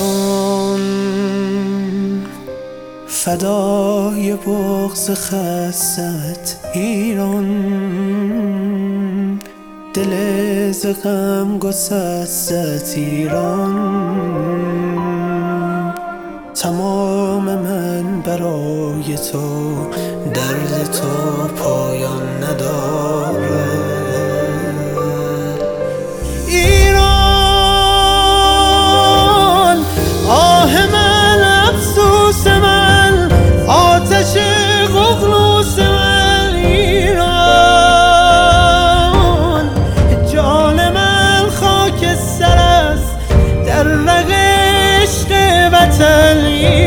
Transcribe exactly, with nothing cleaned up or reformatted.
ایران فدای بغض خست ایران، دل ز غم گسست ایران. تمام من برای تو، درد تو پایان ندارد. ایران آه من، افسوس من، آتش ققنوس من. ایران جان من خاک سر است در رگ عشق وطن.